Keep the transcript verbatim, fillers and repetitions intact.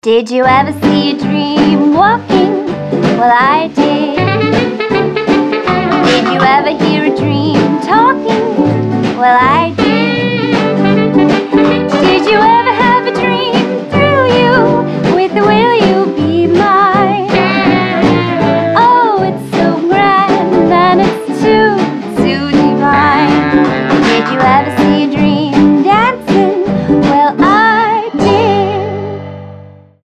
Did you ever see a dream walking? Well, I did. Did you ever hear a dream